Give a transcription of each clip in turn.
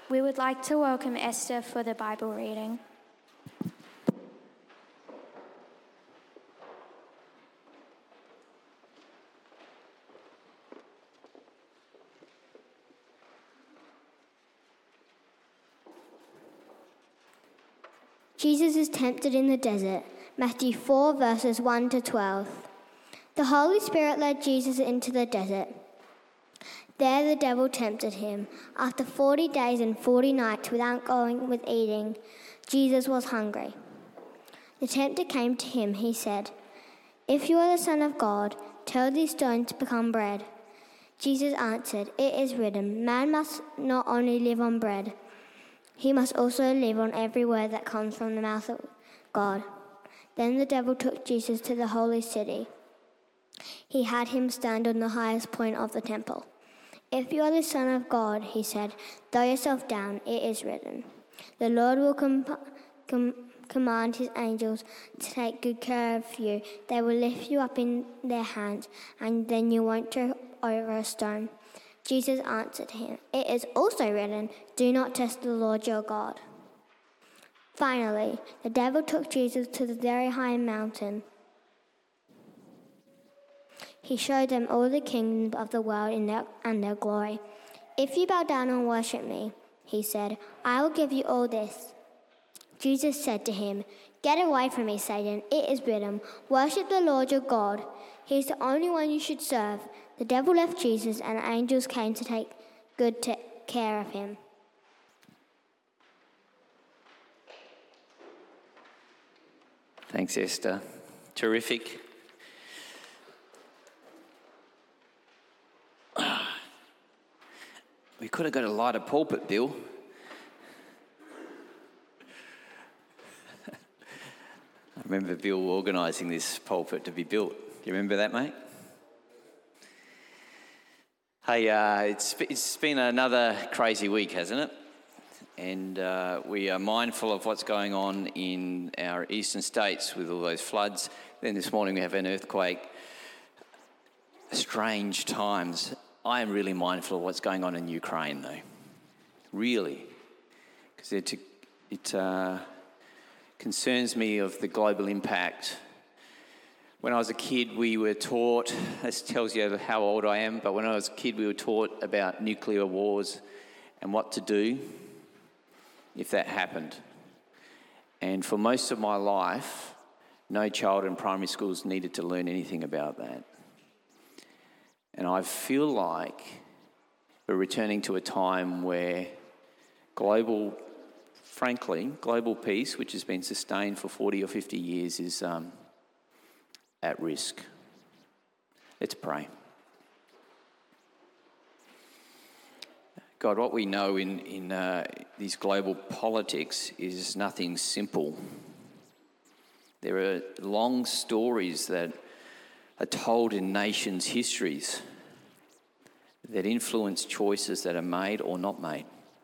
We would like to welcome Esther for the Bible reading. Jesus is tempted in the desert, Matthew 4 verses 1 to 12. The Holy Spirit led Jesus into the desert. There the devil tempted him. After 40 days and 40 nights without going with eating, Jesus was hungry. The tempter came to him. He said, "If you are the Son of God, tell these stones to become bread." Jesus answered, "It is written, man must not only live on bread, he must also live on every word that comes from the mouth of God." Then the devil took Jesus to the holy city. He had him stand on the highest point of the temple. "If you are the Son of God," he said, "throw yourself down. It is written, the Lord will command his angels to take good care of you. They will lift you up in their hands, and then you won't trip over a stone." Jesus answered him, "It is also written, do not test the Lord your God." Finally, the devil took Jesus to the very high mountain. He showed them all the kingdoms of the world and their glory. "If you bow down and worship me," he said, "I will give you all this." Jesus said to him, "Get away from me, Satan. It is written, worship the Lord your God. He is the only one you should serve." The devil left Jesus, and angels came to take good care of him. Thanks, Esther. Terrific. We could have got a lighter pulpit, Bill. I remember Bill organising this pulpit to be built. Do you remember that, mate? Hey, it's been another crazy week, hasn't it? And we are mindful of what's going on in our eastern states with all those floods. Then this morning we have an earthquake. Strange times. I am really mindful of what's going on in Ukraine, though. Really. Because it concerns me of the global impact. When I was a kid, we were taught, this tells you how old I am, but when I was a kid, we were taught about nuclear wars and what to do if that happened. And for most of my life, no child in primary schools needed to learn anything about that. And I feel like we're returning to a time where global peace, which has been sustained for 40 or 50 years, is at risk. Let's pray. God, what we know in these global politics is nothing simple. There are long stories that are told in nations' histories that influence choices that are made or not made.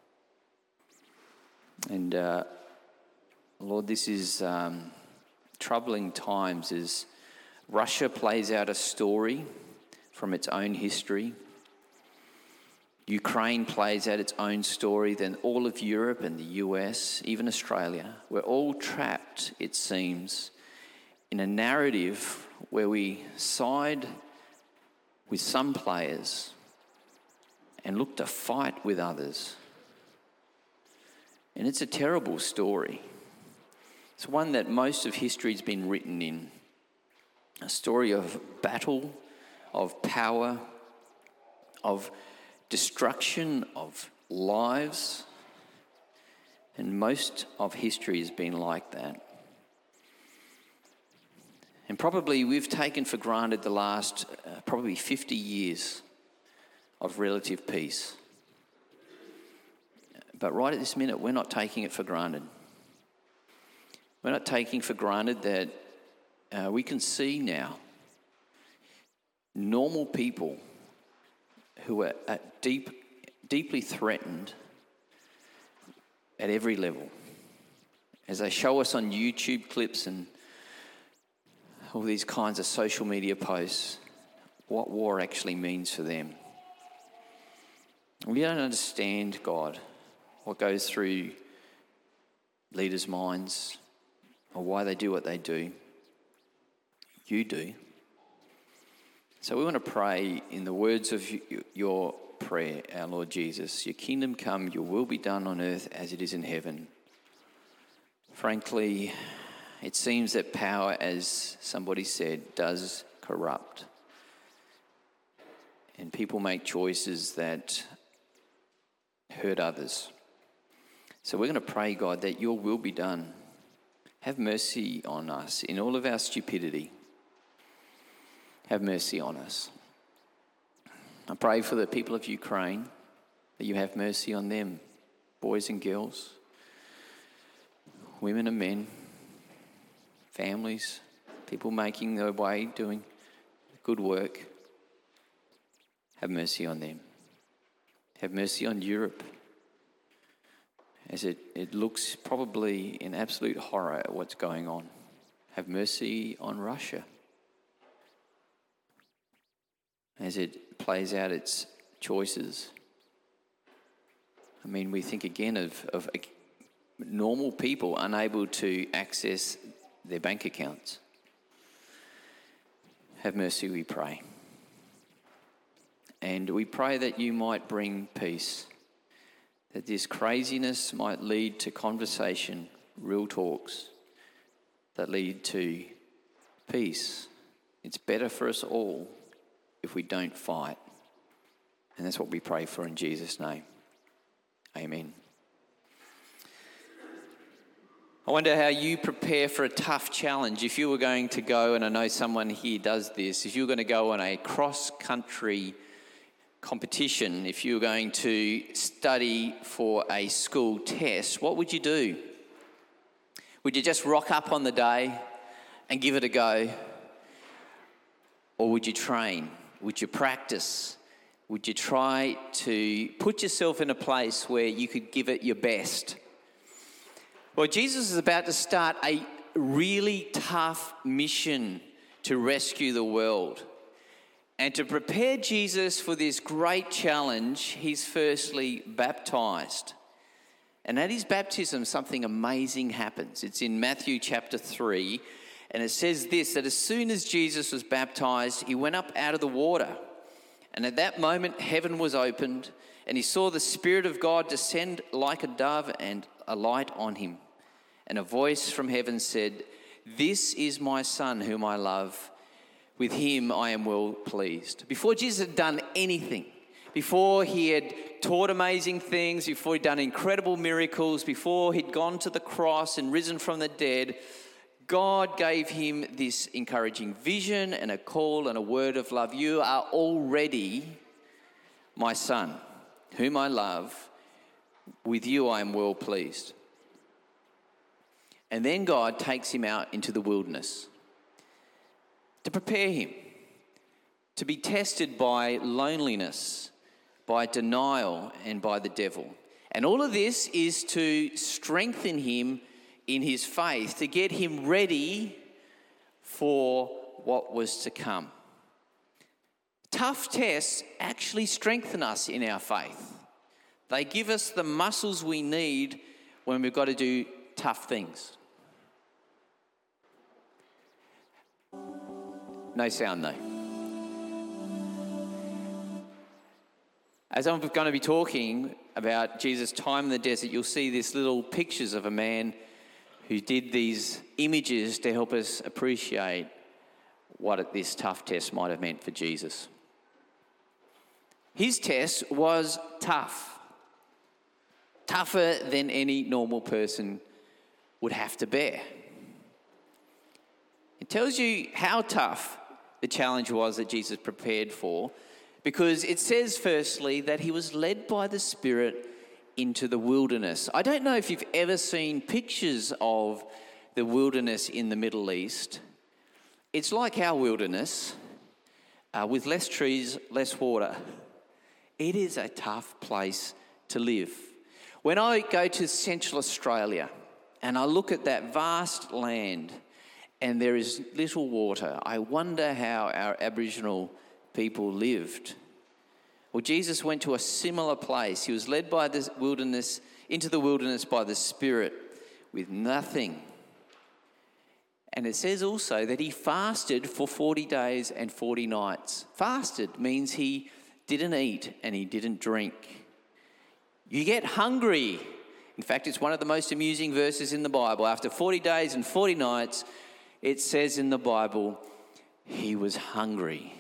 And Lord, this is troubling times as Russia plays out a story from its own history. Ukraine plays out its own story, then all of Europe and the US, even Australia. We're all trapped, it seems, in a narrative where we side with some players and look to fight with others. And it's a terrible story. It's one that most of history's been written in. A story of battle, of power, of destruction of lives. And most of history has been like that. And probably we've taken for granted the last probably 50 years of relative peace. But right at this minute, we're not taking it for granted. We're not taking for granted that we can see now normal people who are deeply threatened at every level. As they show us on YouTube clips and all these kinds of social media posts, what war actually means for them. We don't understand, God, what goes through leaders' minds or why they do what they do. You do. So we want to pray in the words of your prayer, our Lord Jesus. Your kingdom come, your will be done on earth as it is in heaven. Frankly, it seems that power, as somebody said, does corrupt. And people make choices that hurt others. So we're going to pray, God, that your will be done. Have mercy on us in all of our stupidity. Have mercy on us. I pray for the people of Ukraine, that you have mercy on them, boys and girls, women and men, families, people making their way, doing good work. Have mercy on them. Have mercy on Europe, as it looks probably in absolute horror at what's going on. Have mercy on Russia, as it plays out its choices. I mean, we think again of normal people unable to access their bank accounts. Have mercy, we pray. And we pray that you might bring peace, that this craziness might lead to conversation, real talks that lead to peace. It's better for us all if we don't fight. And that's what we pray for in Jesus' name. Amen. I wonder how you prepare for a tough challenge. If you were going to go, and I know someone here does this, if you were going to go on a cross-country competition, if you were going to study for a school test, what would you do? Would you just rock up on the day and give it a go? Or would you train? Would you practice? Would you try to put yourself in a place where you could give it your best? Well, Jesus is about to start a really tough mission to rescue the world. And to prepare Jesus for this great challenge, he's firstly baptized. And at his baptism, something amazing happens. It's in Matthew chapter 3, and it says this, that as soon as Jesus was baptized, he went up out of the water. And at that moment, heaven was opened, and he saw the Spirit of God descend like a dove and alight on him. And a voice from heaven said, "This is my Son whom I love. With him I am well pleased." Before Jesus had done anything, before he had taught amazing things, before he'd done incredible miracles, before he'd gone to the cross and risen from the dead, God gave him this encouraging vision and a call and a word of love. You are already my Son, whom I love. With you I am well pleased. And then God takes him out into the wilderness to prepare him to be tested by loneliness, by denial, and by the devil. And all of this is to strengthen him in his faith, to get him ready for what was to come. Tough tests actually strengthen us in our faith. They give us the muscles we need when we've got to do tough things. No sound though. As I'm going to be talking about Jesus' time in the desert, you'll see these little pictures of a man who did these images to help us appreciate what this tough test might have meant for Jesus. His test was tough. Tougher than any normal person would have to bear. It tells you how tough the challenge was that Jesus prepared for, because it says firstly that he was led by the Spirit into the wilderness. I don't know if you've ever seen pictures of the wilderness in the Middle East. It's like our wilderness, with less trees, less water. It is a tough place to live. When I go to Central Australia and I look at that vast land and there is little water, I wonder how our Aboriginal people lived. Well, Jesus went to a similar place. He was led by the wilderness into the wilderness by the Spirit with nothing. And it says also that he fasted for 40 days and 40 nights. Fasted means he didn't eat and he didn't drink. You get hungry. In fact, it's one of the most amusing verses in the Bible. After 40 days and 40 nights, it says in the Bible, he was hungry.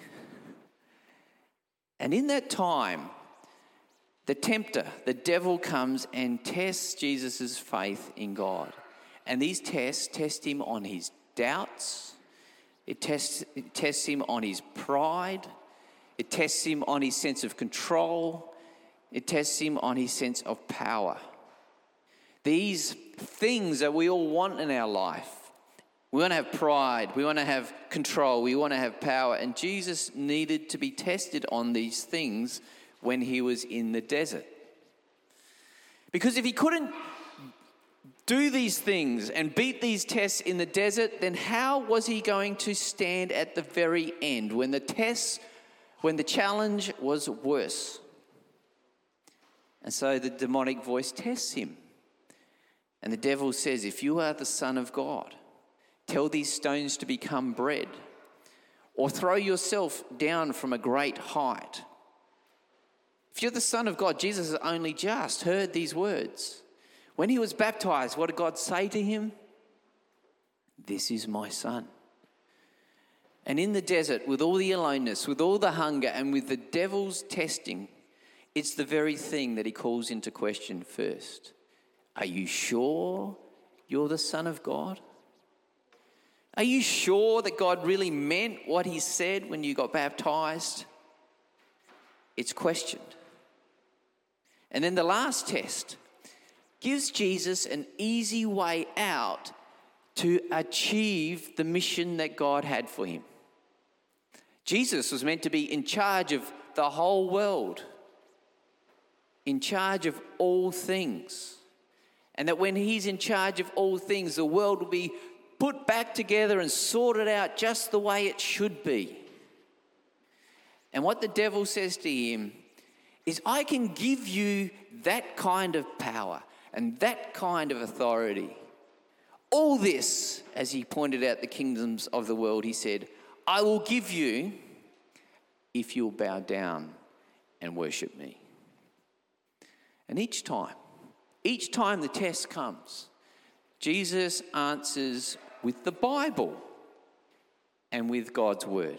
And in that time, the tempter, the devil, comes and tests Jesus' faith in God. And these tests test him on his doubts. It tests him on his pride. It tests him on his sense of control. It tests him on his sense of power. These things that we all want in our life. We want to have pride. We want to have control. We want to have power. And Jesus needed to be tested on these things when he was in the desert. Because if he couldn't do these things and beat these tests in the desert, then how was he going to stand at the very end when the challenge was worse? And so the demonic voice tests him. And the devil says, if you are the Son of God, tell these stones to become bread, or throw yourself down from a great height. If you're the Son of God, Jesus has only just heard these words. When he was baptized, what did God say to him? This is my Son. And in the desert, with all the aloneness, with all the hunger, and with the devil's testing, it's the very thing that he calls into question first. Are you sure you're the Son of God? Are you sure that God really meant what he said when you got baptized? It's questioned. And then the last test gives Jesus an easy way out to achieve the mission that God had for him. Jesus was meant to be in charge of the whole world, in charge of all things. And that when he's in charge of all things, the world will be put back together and sorted out just the way it should be. And what the devil says to him is, I can give you that kind of power and that kind of authority. All this, as he pointed out the kingdoms of the world, he said, I will give you if you'll bow down and worship me. And each time the test comes, Jesus answers with the Bible and with God's word.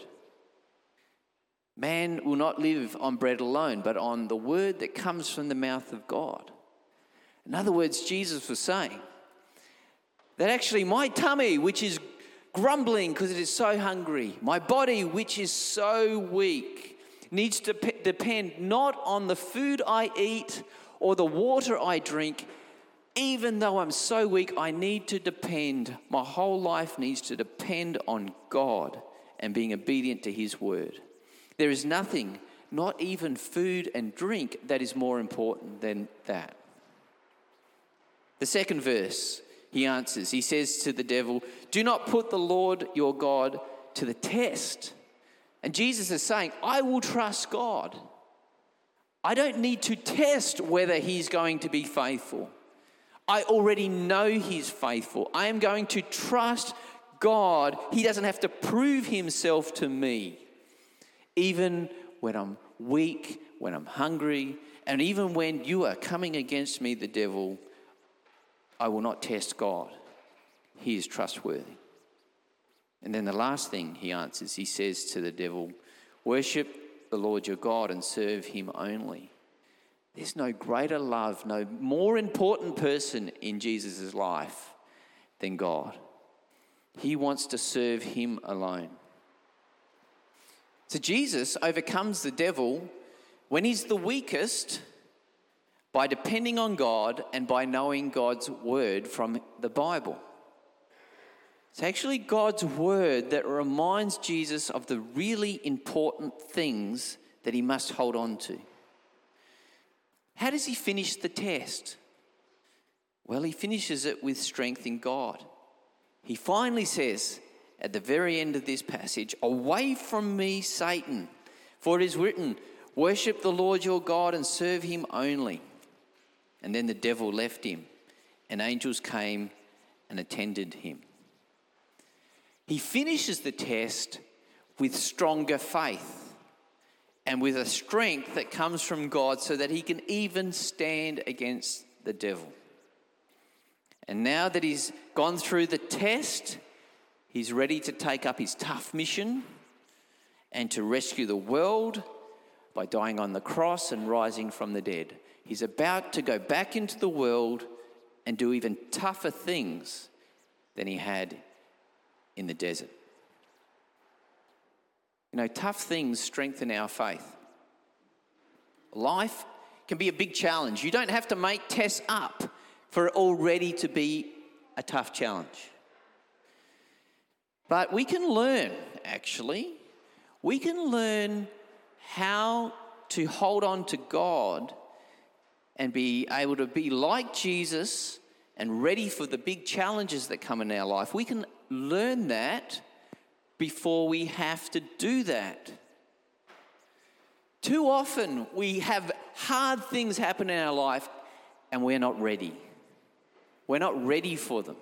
Man will not live on bread alone, but on the word that comes from the mouth of God. In other words, Jesus was saying that actually my tummy, which is grumbling because it is so hungry, my body, which is so weak, needs to depend not on the food I eat or the water I drink. Even though I'm so weak, I need to depend, my whole life needs to depend on God and being obedient to his word. There is nothing, not even food and drink, that is more important than that. The second verse, he answers. He says to the devil, do not put the Lord your God to the test. And Jesus is saying, I will trust God. I don't need to test whether he's going to be faithful. I already know he's faithful. I am going to trust God. He doesn't have to prove himself to me. Even when I'm weak, when I'm hungry, and even when you are coming against me, the devil, I will not test God. He is trustworthy. And then the last thing he answers, he says to the devil, worship the Lord your God and serve him only. There's no greater love, no more important person in Jesus' life than God. He wants to serve him alone. So Jesus overcomes the devil when he's the weakest by depending on God and by knowing God's word from the Bible. It's actually God's word that reminds Jesus of the really important things that he must hold on to. How does he finish the test? Well, he finishes it with strength in God. He finally says at the very end of this passage, away from me, Satan, for it is written, Worship the Lord your God and serve him only. And then the devil left him, and angels came and attended him. He finishes the test with stronger faith and with a strength that comes from God so that he can even stand against the devil. And now that he's gone through the test, he's ready to take up his tough mission and to rescue the world by dying on the cross and rising from the dead. He's about to go back into the world and do even tougher things than he had in the desert. You know, tough things strengthen our faith. Life can be a big challenge. You don't have to make tests up for it already to be a tough challenge. But we can learn, actually. We can learn how to hold on to God and be able to be like Jesus and ready for the big challenges that come in our life. We can learn that before we have to do that. Too often we have hard things happen in our life and we're not ready. We're not ready for them.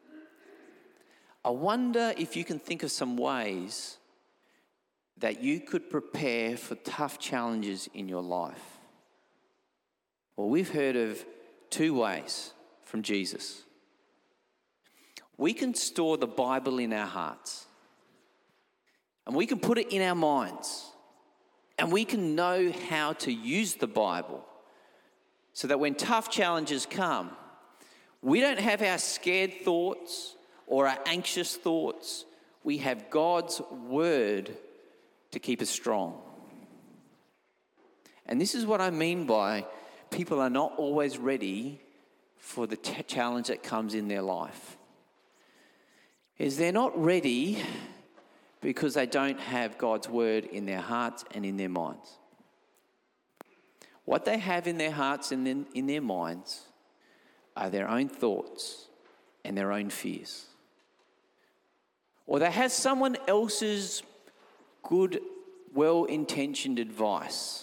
I wonder if you can think of some ways that you could prepare for tough challenges in your life. Well, we've heard of 2 ways from Jesus. We can store the Bible in our hearts, and we can put it in our minds, and we can know how to use the Bible so that when tough challenges come, we don't have our scared thoughts or our anxious thoughts. We have God's word to keep us strong. And this is what I mean by people are not always ready for the challenge that comes in their life. Is they're not ready because they don't have God's word in their hearts and in their minds. What they have in their hearts and in their minds are their own thoughts and their own fears. Or they have someone else's good, well-intentioned advice.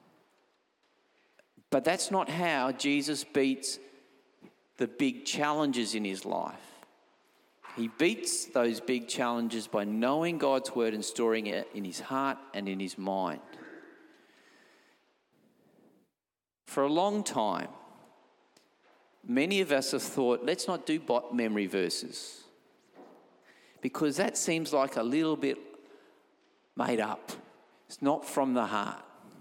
But that's not how Jesus beats the big challenges in his life. He beats those big challenges by knowing God's word and storing it in his heart and in his mind. For a long time, many of us have thought, let's not do memory verses, because that seems like a little bit made up. It's not from the heart.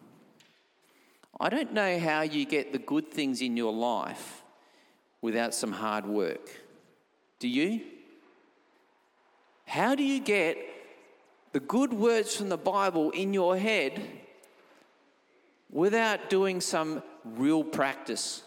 I don't know how you get the good things in your life without some hard work. Do you? How do you get the good words from the Bible in your head without doing some real practice?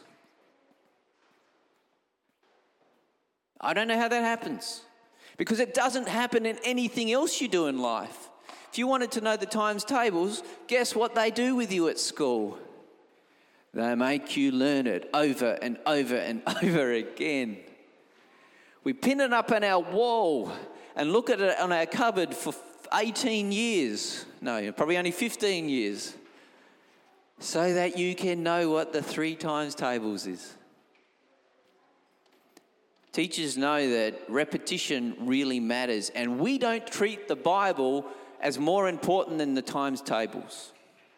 I don't know how that happens, because it doesn't happen in anything else you do in life. If you wanted to know the times tables, guess what they do with you at school? They make you learn it over and over and over again. We pin it up on our wall and look at it on our cupboard for 18 years. No, probably only 15 years. So that you can know what the 3 times tables is. Teachers know that repetition really matters, and we don't treat the Bible as more important than the times tables.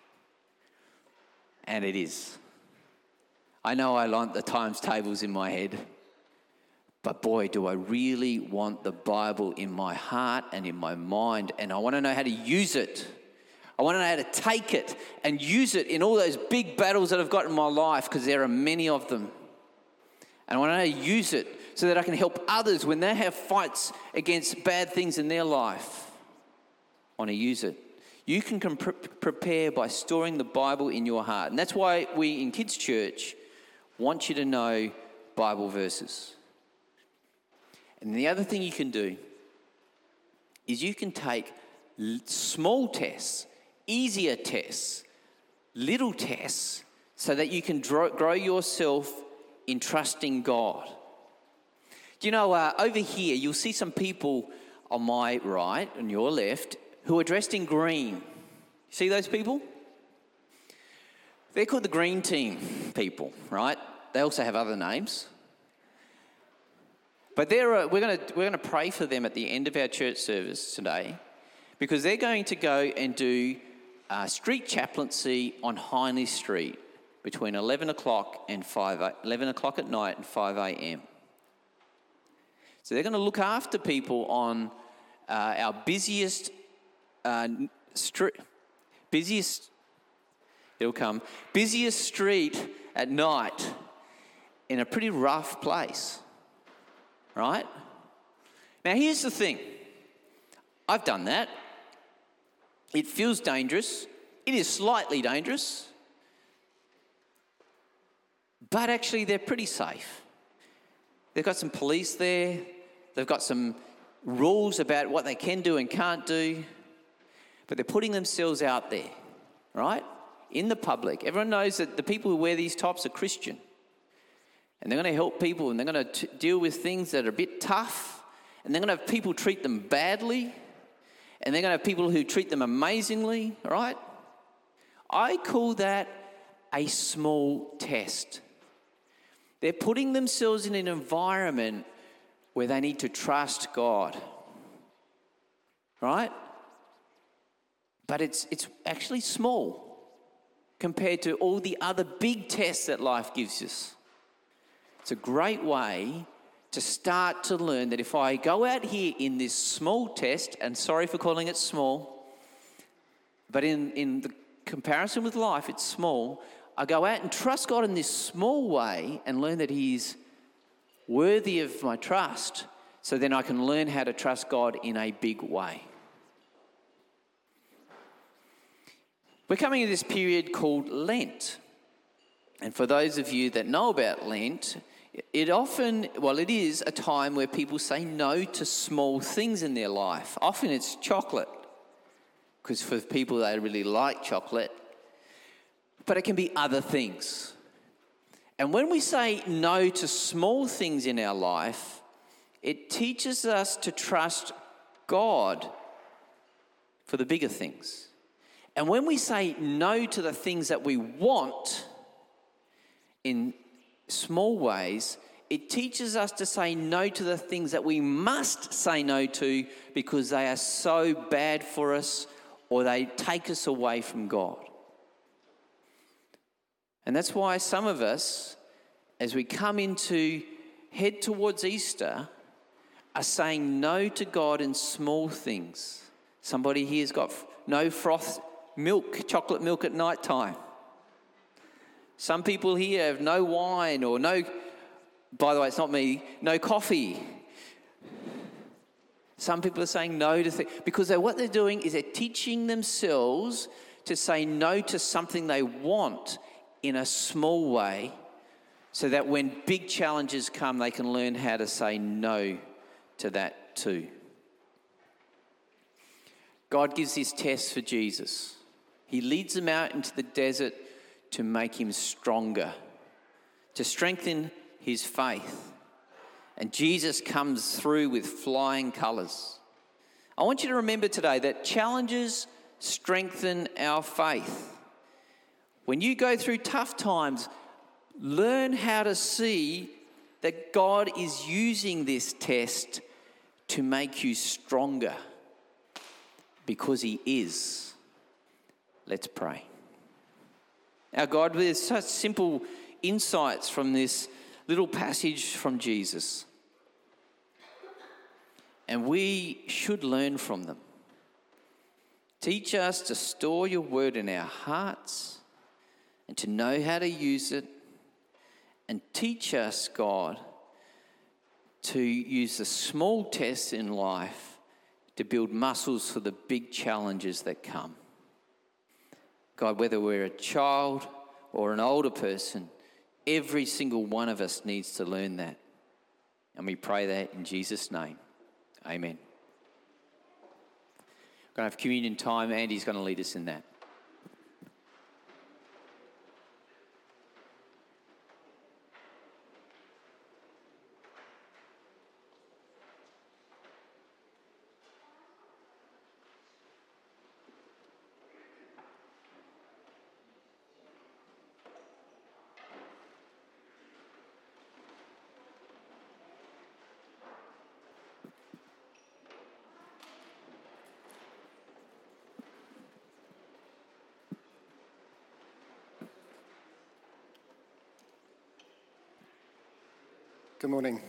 And it is. I know I want the times tables in my head, but boy, do I really want the Bible in my heart and in my mind, and I want to know how to use it. I want to know how to take it and use it in all those big battles that I've got in my life, because there are many of them. And I want to know how to use it so that I can help others when they have fights against bad things in their life. I want to use it. You can prepare by storing the Bible in your heart. And that's why we in Kids Church want you to know Bible verses. And the other thing you can do is you can take small tests, easier tests, little tests, so that you can grow yourself in trusting God. Do you know, over here, you'll see some people on my right and your left who are dressed in green. See those people? They're called the Green Team people, right? They also have other names. But we're going to pray for them at the end of our church service today, because they're going to go and do street chaplaincy on Hindley Street between 11 o'clock at night and 5 a.m. So they're going to look after people on our busiest street at night in a pretty rough place, right? Now here's the thing. I've done that. It feels dangerous. It is slightly dangerous. But actually they're pretty safe. They've got some police there. They've got some rules about what they can do and can't do. But they're putting themselves out there, right? In the public. Everyone knows that the people who wear these tops are Christian. And they're going to help people, and they're going to deal with things that are a bit tough. And they're going to have people treat them badly. And they're going to have people who treat them amazingly, right? I call that a small test. They're putting themselves in an environment where they need to trust God, right? But it's actually small compared to all the other big tests that life gives us. It's a great way to start to learn that if I go out here in this small test, and sorry for calling it small, but in the comparison with life, it's small. I go out and trust God in this small way and learn that He's worthy of my trust, so then I can learn how to trust God in a big way. We're coming to this period called Lent. And for those of you that know about Lent, it is a time where people say no to small things in their life. Often it's chocolate, because for people they really like chocolate. But it can be other things. And when we say no to small things in our life, it teaches us to trust God for the bigger things. And when we say no to the things that we want in small ways, it teaches us to say no to the things that we must say no to because they are so bad for us or they take us away from God. And that's why some of us, as we head towards Easter, are saying no to God in small things. Somebody here's got no froth milk, chocolate milk at night time. Some people here have no wine or no, by the way, it's not me, no coffee. Some people are saying no to things because what they're doing is they're teaching themselves to say no to something they want in a small way so that when big challenges come, they can learn how to say no to that too. God gives this test for Jesus. He leads him out into the desert to make him stronger, to strengthen his faith. And Jesus comes through with flying colours. I want you to remember today that challenges strengthen our faith. When you go through tough times, learn how to see that God is using this test to make you stronger because he is. Let's pray. Our God, there's such simple insights from this little passage from Jesus. And we should learn from them. Teach us to store your word in our hearts and to know how to use it. And teach us, God, to use the small tests in life to build muscles for the big challenges that come. God, whether we're a child or an older person, every single one of us needs to learn that. And we pray that in Jesus' name. Amen. We're going to have communion time. Andy's going to lead us in that. Good morning.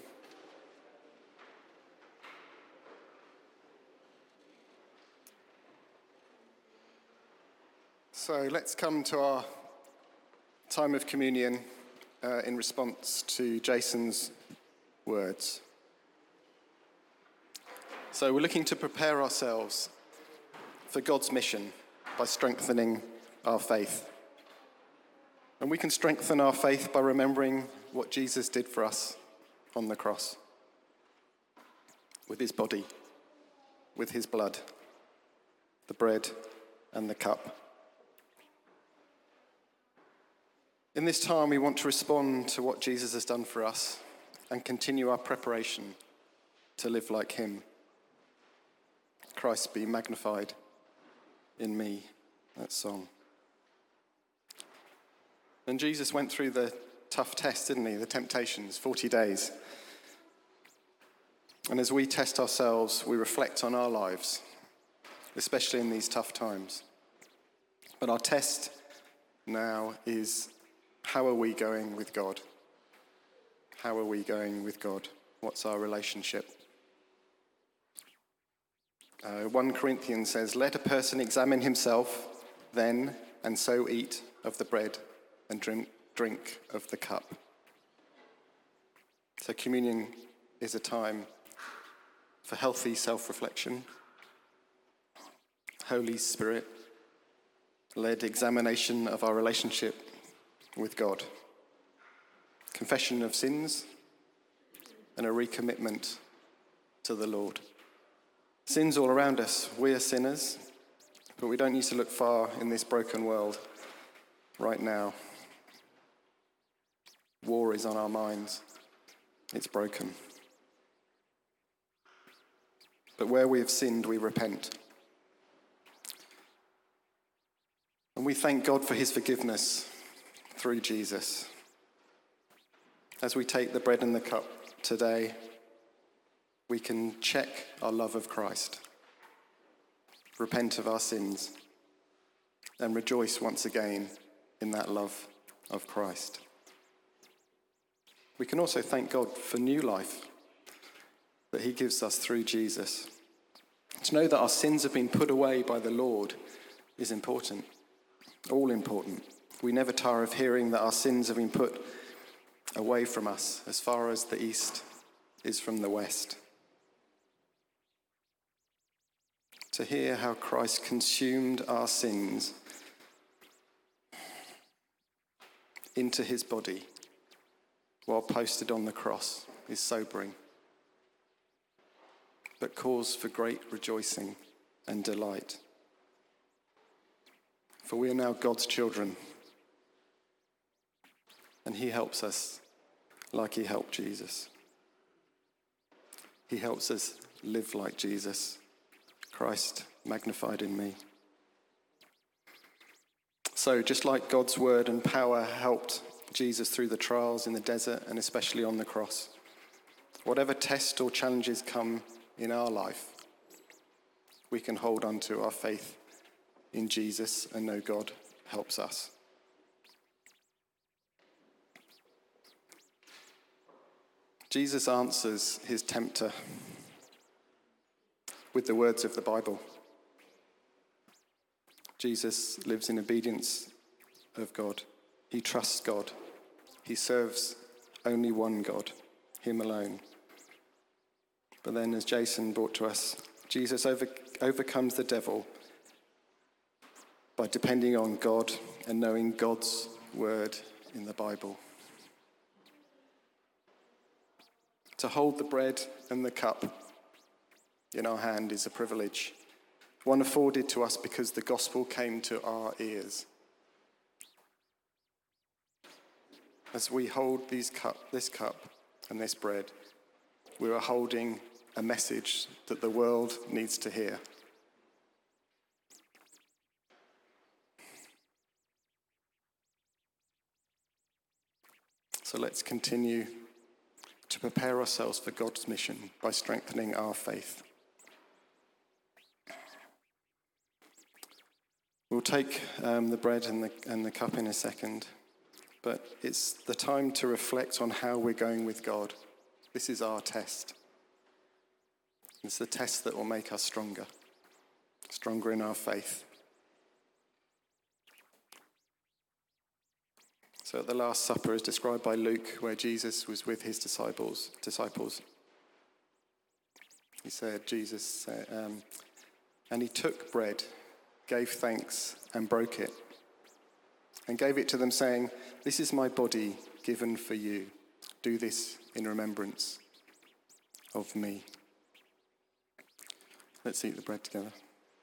So let's come to our time of communion in response to Jason's words. So we're looking to prepare ourselves for God's mission by strengthening our faith. And we can strengthen our faith by remembering what Jesus did for us on the cross, with his body, with his blood, the bread and the cup. In this time, we want to respond to what Jesus has done for us and continue our preparation to live like him. Christ be magnified in me, that song. And Jesus went through the tough test, didn't he? The temptations, 40 days. And as we test ourselves, we reflect on our lives, especially in these tough times. But our test now is, how are we going with God? How are we going with God? What's our relationship? 1 Corinthians says, "Let a person examine himself then, and so eat of the bread and drink of the cup." So communion is a time for healthy self-reflection, Holy Spirit-led examination of our relationship with God, confession of sins, and a recommitment to the Lord. Sin's all around us. We are sinners, but we don't need to look far in this broken world right now. War is on our minds. It's broken. But where we have sinned, we repent. And we thank God for his forgiveness through Jesus. As we take the bread and the cup today, we can check our love of Christ, repent of our sins, and rejoice once again in that love of Christ. We can also thank God for new life that he gives us through Jesus. To know that our sins have been put away by the Lord is important, all important. We never tire of hearing that our sins have been put away from us as far as the east is from the west. To hear how Christ consumed our sins into his body while posted on the cross is sobering, but cause for great rejoicing and delight. For we are now God's children, and he helps us like he helped Jesus. He helps us live like Jesus. Christ magnified in me. So just like God's word and power helped Jesus through the trials in the desert and especially on the cross, whatever test or challenges come in our life, we can hold on to our faith in Jesus and know God helps us. Jesus answers his tempter with the words of the Bible. Jesus lives in obedience of God. He trusts God. He serves only one God, him alone. But then, as Jason brought to us, Jesus overcomes the devil by depending on God and knowing God's word in the Bible. To hold the bread and the cup in our hand is a privilege, one afforded to us because the gospel came to our ears. As we hold this cup and this bread, we are holding a message that the world needs to hear. So let's continue to prepare ourselves for God's mission by strengthening our faith. We'll take the bread and the cup in a second, but it's the time to reflect on how we're going with God This is our test. It's the test that will make us stronger in our faith. So at the Last Supper, as described by Luke, where Jesus was with his disciples, he said, and he took bread, gave thanks, and broke it, and gave it to them, saying, "This is my body given for you. Do this in remembrance of me." Let's eat the bread together.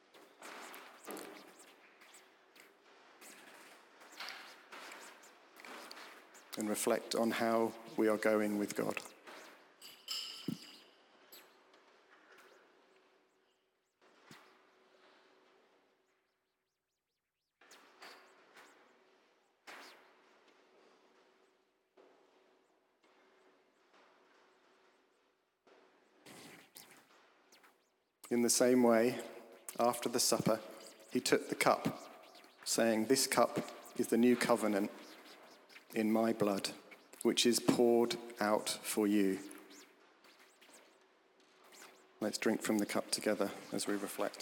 And reflect on how we are going with God. In the same way, after the supper, he took the cup, saying, "This cup is the new covenant in my blood, which is poured out for you." Let's drink from the cup together as we reflect.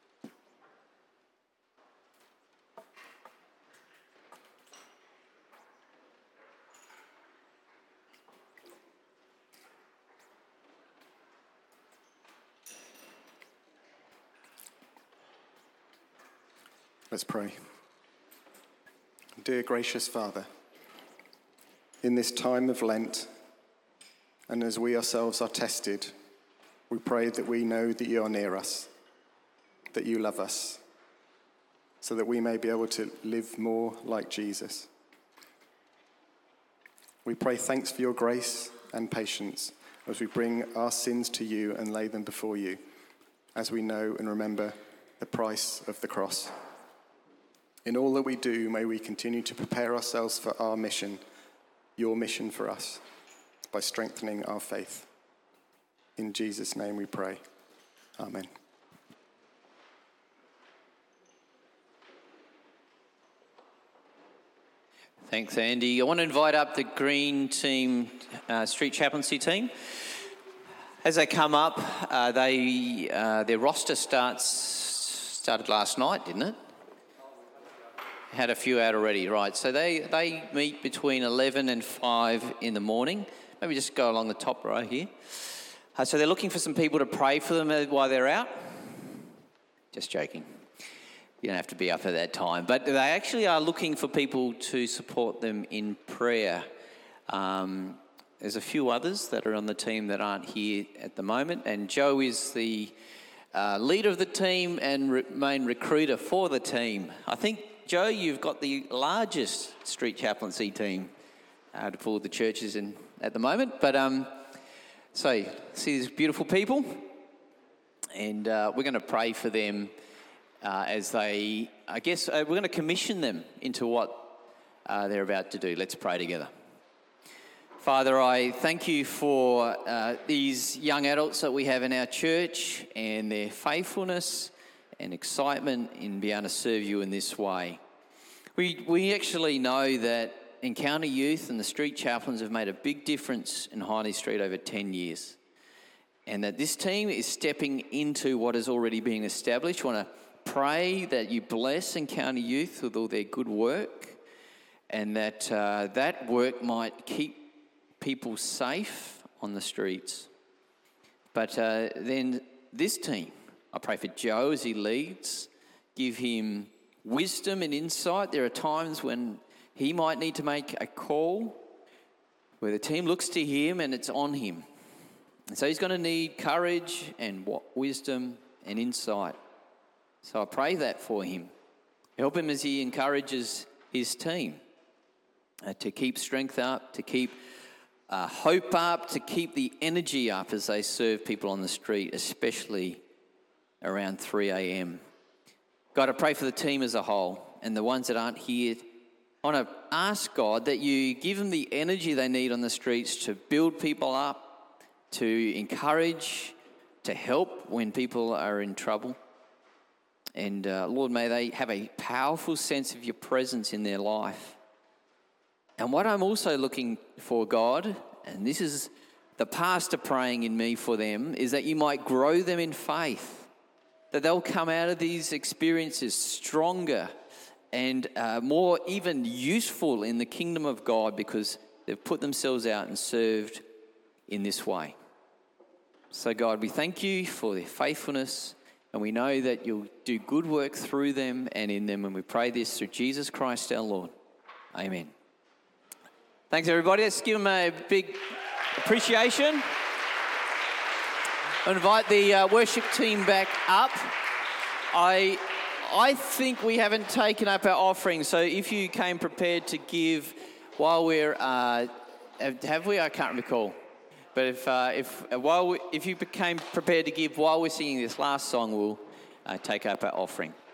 Let's pray. Dear gracious Father, in this time of Lent, and as we ourselves are tested, we pray that we know that you are near us, that you love us, so that we may be able to live more like Jesus. We pray thanks for your grace and patience as we bring our sins to you and lay them before you, as we know and remember the price of the cross. In all that we do, may we continue to prepare ourselves for our mission, your mission for us, by strengthening our faith. In Jesus' name we pray. Amen. Thanks, Andy. I want to invite up the Green Team, Street Chaplaincy team. As they come up, their roster started last night, didn't it? Had a few out already, right. So they meet between 11 and 5 in the morning. Maybe just go along the top row here. So they're looking for some people to pray for them while they're out. Just joking. You don't have to be up at that time. But they actually are looking for people to support them in prayer. There's a few others that are on the team that aren't here at the moment. And Joe is the leader of the team and main recruiter for the team. I think, Joe, you've got the largest street chaplaincy team to pull the churches in at the moment. But so see these beautiful people, and we're going to pray for them as they, we're going to commission them into what they're about to do. Let's pray together. Father, I thank you for these young adults that we have in our church and their faithfulness and excitement in being able to serve you in this way. We actually know that Encounter Youth and the street chaplains have made a big difference in Hindley Street over 10 years, and that this team is stepping into what is already being established. I want to pray that you bless Encounter Youth with all their good work, and that that work might keep people safe on the streets. But then this team, I pray for Joe as he leads. Give him wisdom and insight. There are times when he might need to make a call where the team looks to him and it's on him. And so he's going to need courage and wisdom and insight. So I pray that for him. Help him as he encourages his team to keep strength up, to keep hope up, to keep the energy up as they serve people on the street, especially around 3 a.m. God, I pray for the team as a whole and the ones that aren't here. I want to ask God that you give them the energy they need on the streets to build people up, to encourage, to help when people are in trouble. And Lord, may they have a powerful sense of your presence in their life. And what I'm also looking for, God, and this is the pastor praying in me for them is that you might grow them in faith, that they'll come out of these experiences stronger and more even useful in the kingdom of God because they've put themselves out and served in this way. So God, we thank you for their faithfulness, and we know that you'll do good work through them and in them, and we pray this through Jesus Christ our Lord. Amen. Thanks everybody. Let's give them a big appreciation. I invite the worship team back up. I think we haven't taken up our offering, so if you came prepared to give while we're, have we? I can't recall. But if you became prepared to give while we're singing this last song, we'll take up our offering.